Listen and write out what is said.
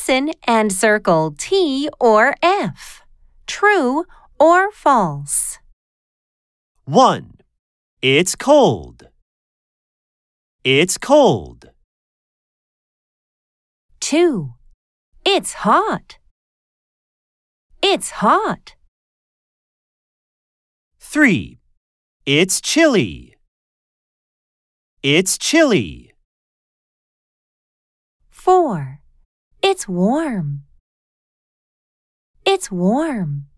Listen and circle T or F. True or false? 1. It's cold. It's cold. 2. It's hot. It's hot. 3. It's chilly. It's chilly. 4. It's warm. It's warm.